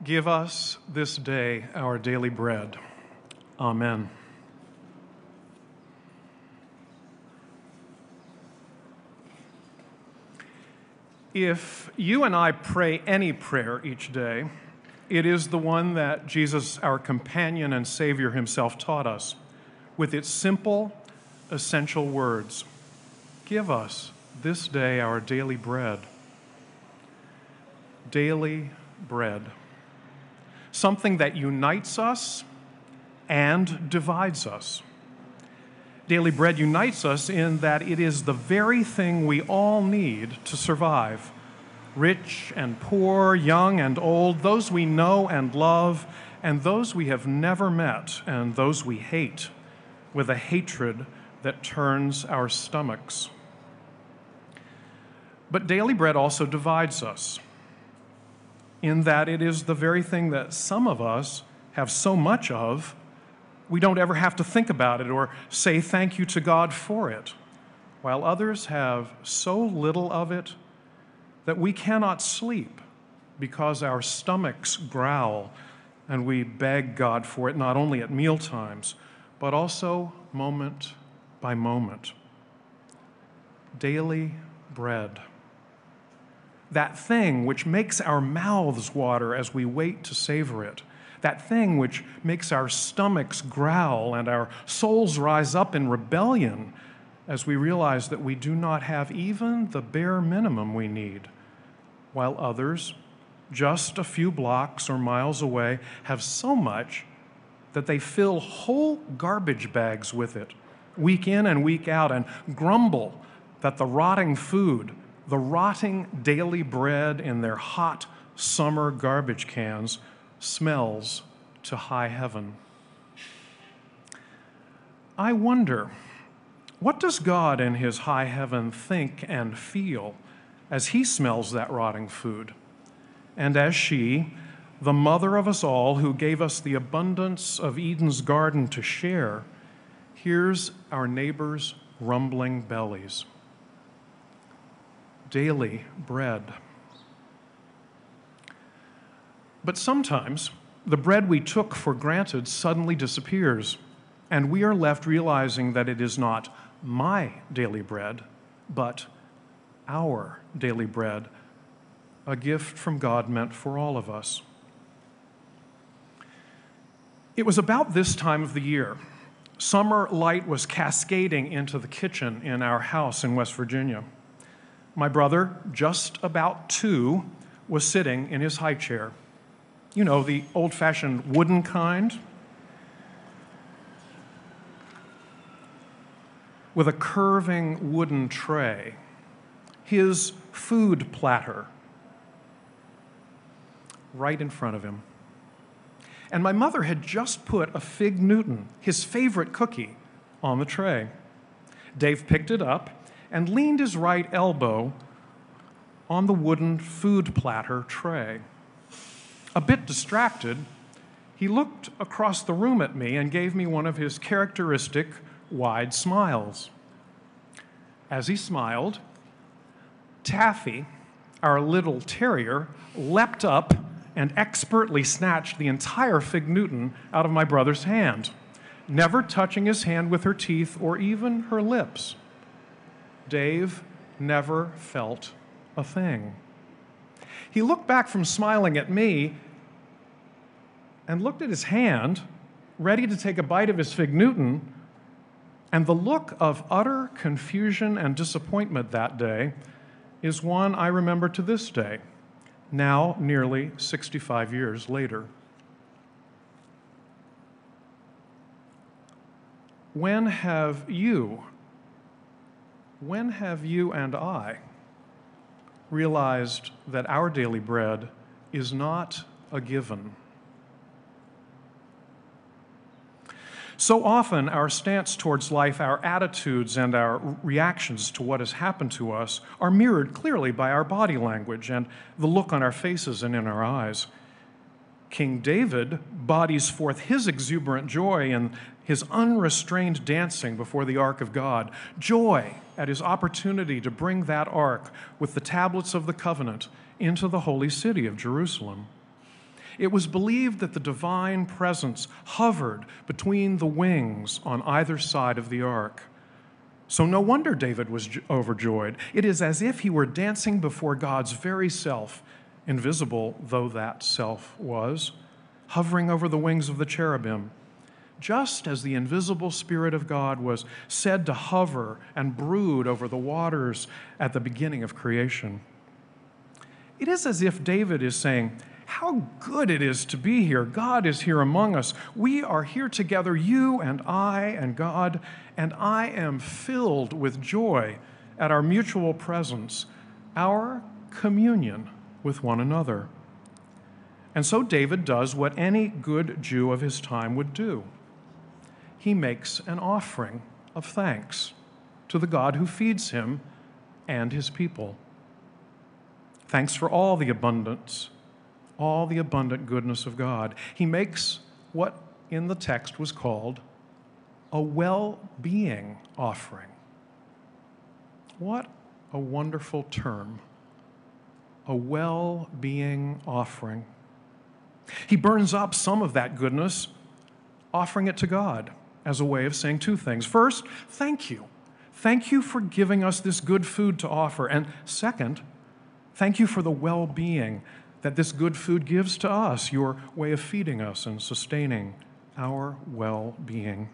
Give us this day our daily bread. Amen. If you and I pray any prayer each day, it is the one that Jesus, our companion and Savior himself, taught us, with its simple, essential words. Give us this day our daily bread. Daily bread. Something that unites us and divides us. Daily bread unites us in that it is the very thing we all need to survive. Rich and poor, young and old, those we know and love, and those we have never met, and those we hate, with a hatred that turns our stomachs. But daily bread also divides us, in that it is the very thing that some of us have so much of, we don't ever have to think about it or say thank you to God for it, while others have so little of it that we cannot sleep because our stomachs growl and we beg God for it, not only at mealtimes, but also moment by moment. Daily bread. That thing which makes our mouths water as we wait to savor it. That thing which makes our stomachs growl and our souls rise up in rebellion as we realize that we do not have even the bare minimum we need, while others, just a few blocks or miles away, have so much that they fill whole garbage bags with it, week in and week out, and grumble that the rotting food, the rotting daily bread in their hot summer garbage cans smells to high heaven. I wonder, what does God in his high heaven think and feel as he smells that rotting food? And as she, the mother of us all, who gave us the abundance of Eden's garden to share, hears our neighbors' rumbling bellies. Daily bread. But sometimes the bread we took for granted suddenly disappears, and we are left realizing that it is not my daily bread, but our daily bread, a gift from God meant for all of us. It was about this time of the year. Summer light was cascading into the kitchen in our house in West Virginia. My brother, just about 2, was sitting in his high chair. You know, the old-fashioned wooden kind, with a curving wooden tray. His food platter right in front of him. And my mother had just put a Fig Newton, his favorite cookie, on the tray. Dave picked it up and leaned his right elbow on the wooden food platter tray. A bit distracted, he looked across the room at me and gave me one of his characteristic wide smiles. As he smiled, Taffy, our little terrier, leapt up and expertly snatched the entire Fig Newton out of my brother's hand, never touching his hand with her teeth or even her lips. Dave never felt a thing. He looked back from smiling at me and looked at his hand, ready to take a bite of his Fig Newton, and the look of utter confusion and disappointment that day is one I remember to this day, now nearly 65 years later. When have you and I realized that our daily bread is not a given? So often, our stance towards life, our attitudes, and our reactions to what has happened to us are mirrored clearly by our body language and the look on our faces and in our eyes. King David bodies forth his exuberant joy in his unrestrained dancing before the ark of God, joy at his opportunity to bring that ark with the tablets of the covenant into the holy city of Jerusalem. It was believed that the divine presence hovered between the wings on either side of the ark. So no wonder David was overjoyed. It is as if he were dancing before God's very self, invisible though that self was, hovering over the wings of the cherubim, just as the invisible Spirit of God was said to hover and brood over the waters at the beginning of creation. It is as if David is saying, how good it is to be here. God is here among us. We are here together, you and I and God, and I am filled with joy at our mutual presence, our communion with one another. And so David does what any good Jew of his time would do. He makes an offering of thanks to the God who feeds him and his people. Thanks for all the abundant goodness of God. He makes what in the text was called a well-being offering. What a wonderful term, a well-being offering. He burns up some of that goodness, offering it to God as a way of saying two things. First, thank you. Thank you for giving us this good food to offer. And second, thank you for the well-being that this good food gives to us, your way of feeding us and sustaining our well-being.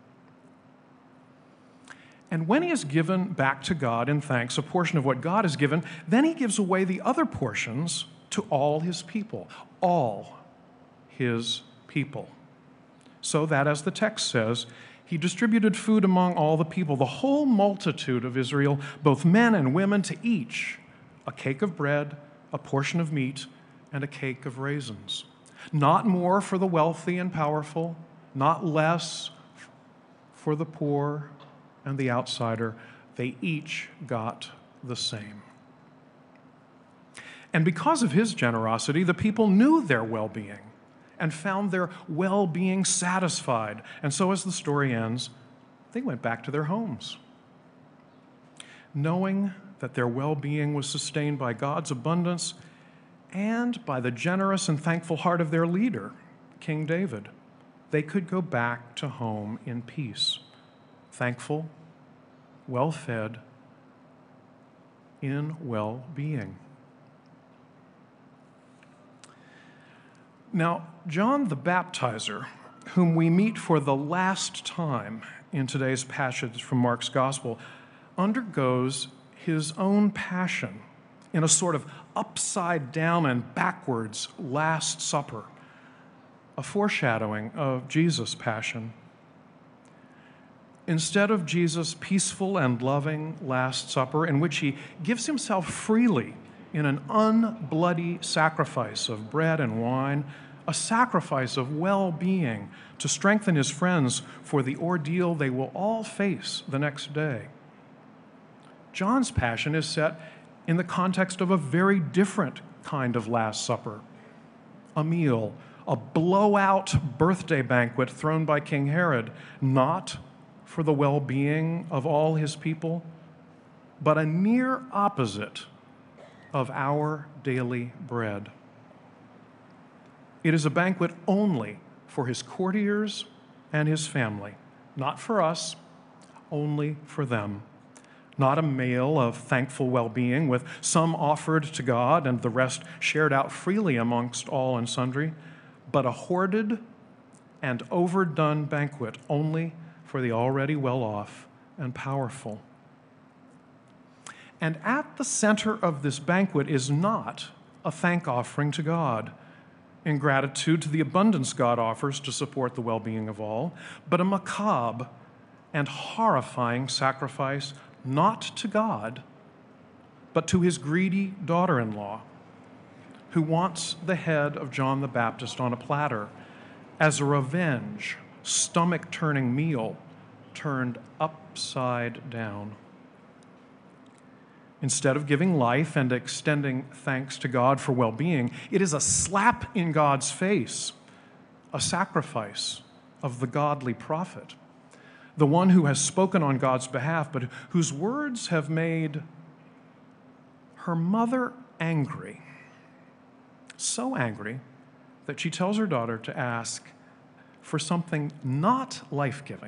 And when he has given back to God in thanks a portion of what God has given, then he gives away the other portions to all his people, all his people. So that, as the text says, he distributed food among all the people, the whole multitude of Israel, both men and women, to each a cake of bread, a portion of meat, and a cake of raisins. Not more for the wealthy and powerful, not less for the poor and the outsider. They each got the same. And because of his generosity, the people knew their well-being and found their well-being satisfied. And so as the story ends, they went back to their homes, knowing that their well-being was sustained by God's abundance and by the generous and thankful heart of their leader, King David. They could go back to home in peace, thankful, well-fed, in well-being. Now, John the Baptizer, whom we meet for the last time in today's passage from Mark's Gospel, undergoes his own passion in a sort of upside down and backwards Last Supper, a foreshadowing of Jesus' passion. Instead of Jesus' peaceful and loving Last Supper, in which he gives himself freely in an unbloody sacrifice of bread and wine, a sacrifice of well-being to strengthen his friends for the ordeal they will all face the next day, John's passion is set in the context of a very different kind of Last Supper, a meal, a blowout birthday banquet thrown by King Herod, not for the well-being of all his people, but a near opposite of our daily bread. It is a banquet only for his courtiers and his family, not for us, only for them. Not a meal of thankful well-being with some offered to God and the rest shared out freely amongst all and sundry, but a hoarded and overdone banquet only for the already well-off and powerful. And at the center of this banquet is not a thank offering to God in gratitude to the abundance God offers to support the well-being of all, but a macabre and horrifying sacrifice not to God, but to his greedy daughter-in-law, who wants the head of John the Baptist on a platter as a revenge, stomach-turning meal turned upside down. Instead of giving life and extending thanks to God for well-being, it is a slap in God's face, a sacrifice of the godly prophet, the one who has spoken on God's behalf, but whose words have made her mother angry, so angry that she tells her daughter to ask for something not life-giving.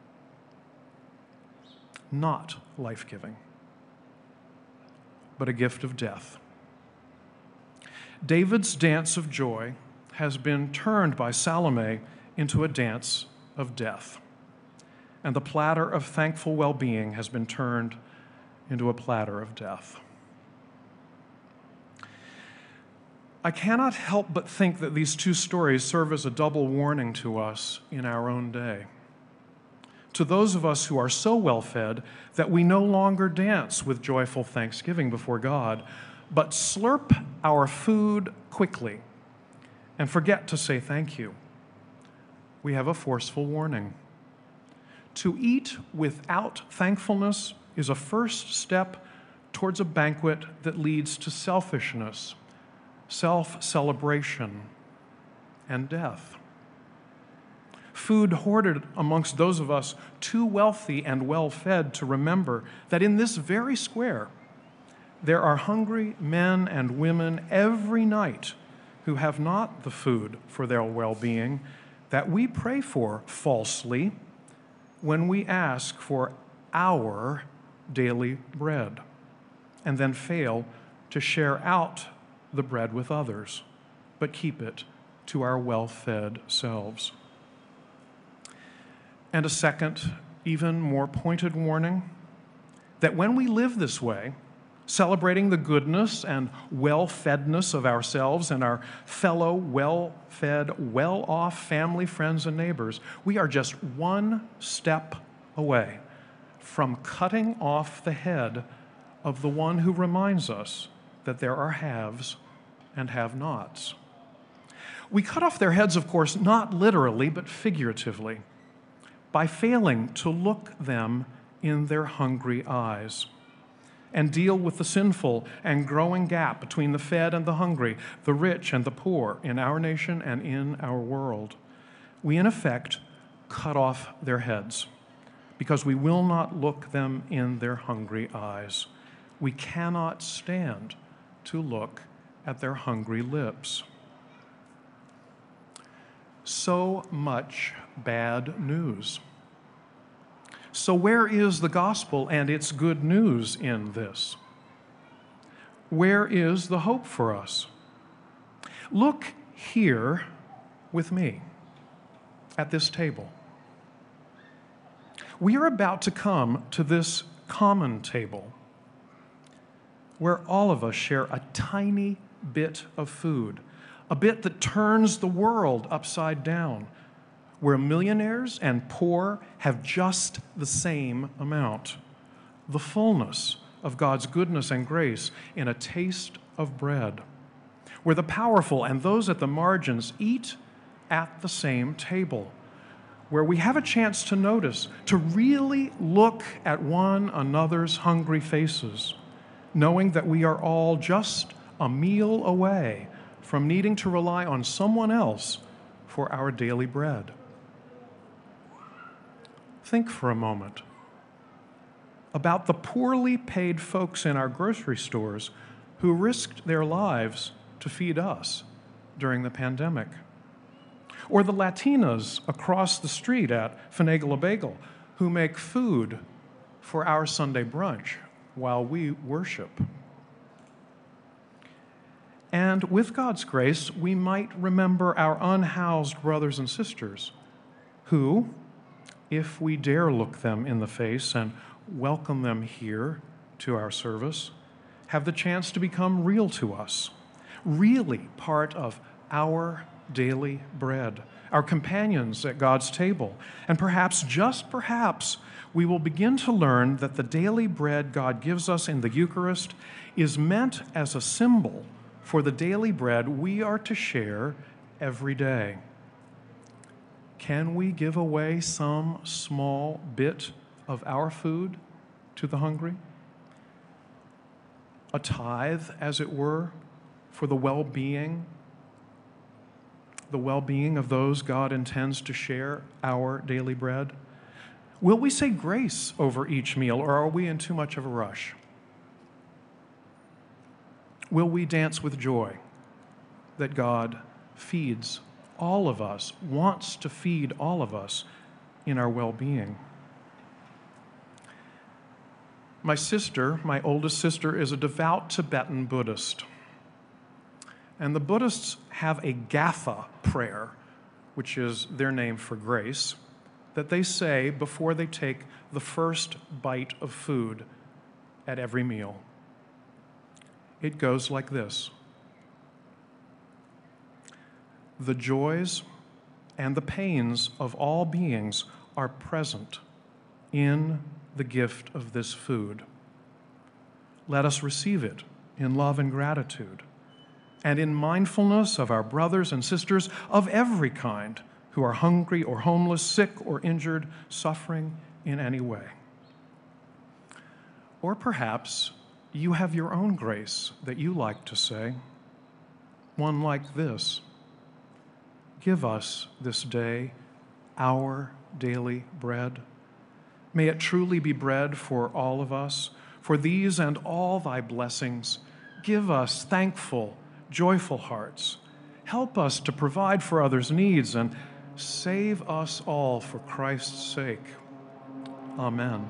Not life-giving, but a gift of death. David's dance of joy has been turned by Salome into a dance of death. And the platter of thankful well-being has been turned into a platter of death. I cannot help but think that these two stories serve as a double warning to us in our own day. To those of us who are so well-fed that we no longer dance with joyful thanksgiving before God, but slurp our food quickly and forget to say thank you, we have a forceful warning. To eat without thankfulness is a first step towards a banquet that leads to selfishness, self-celebration, and death. Food hoarded amongst those of us too wealthy and well-fed to remember that in this very square, there are hungry men and women every night who have not the food for their well-being that we pray for falsely when we ask for our daily bread and then fail to share out the bread with others, but keep it to our well-fed selves. And a second, even more pointed warning, that when we live this way, celebrating the goodness and well-fedness of ourselves and our fellow well-fed, well-off family, friends, and neighbors, we are just one step away from cutting off the head of the one who reminds us that there are haves and have-nots. We cut off their heads, of course, not literally, but figuratively, by failing to look them in their hungry eyes and deal with the sinful and growing gap between the fed and the hungry, the rich and the poor in our nation and in our world. We, in effect, cut off their heads because we will not look them in their hungry eyes. We cannot stand to look at their hungry lips. So much bad news. So where is the gospel and its good news in this? Where is the hope for us? Look here with me at this table. We are about to come to this common table where all of us share a tiny bit of food, a bit that turns the world upside down, where millionaires and poor have just the same amount, the fullness of God's goodness and grace in a taste of bread, where the powerful and those at the margins eat at the same table, where we have a chance to notice, to really look at one another's hungry faces, knowing that we are all just a meal away from needing to rely on someone else for our daily bread. Think for a moment about the poorly paid folks in our grocery stores who risked their lives to feed us during the pandemic. Or the Latinas across the street at Finagle a Bagel who make food for our Sunday brunch while we worship. And with God's grace, we might remember our unhoused brothers and sisters who, if we dare look them in the face and welcome them here to our service, have the chance to become real to us, really part of our daily bread, our companions at God's table. And perhaps, just perhaps, we will begin to learn that the daily bread God gives us in the Eucharist is meant as a symbol for the daily bread we are to share every day. Can we give away some small bit of our food to the hungry? A tithe, as it were, for the well-being of those God intends to share our daily bread? Will we say grace over each meal, or are we in too much of a rush? Will we dance with joy that God feeds all of us, wants to feed all of us in our well-being. My sister, my oldest sister, is a devout Tibetan Buddhist. And the Buddhists have a Gatha prayer, which is their name for grace, that they say before they take the first bite of food at every meal. It goes like this: the joys and the pains of all beings are present in the gift of this food. Let us receive it in love and gratitude, and in mindfulness of our brothers and sisters of every kind who are hungry or homeless, sick or injured, suffering in any way. Or perhaps you have your own grace that you like to say, one like this: give us this day our daily bread. May it truly be bread for all of us. For these and all thy blessings, give us thankful, joyful hearts. Help us to provide for others' needs and save us all for Christ's sake. Amen.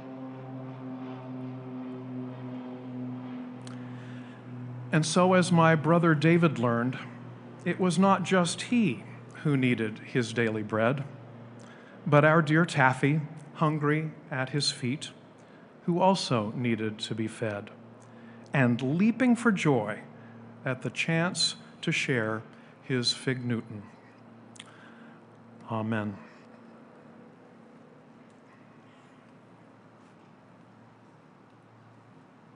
And so, as my brother David learned, it was not just he who needed his daily bread, but our dear Taffy, hungry at his feet, who also needed to be fed, and leaping for joy at the chance to share his fig Newton. Amen.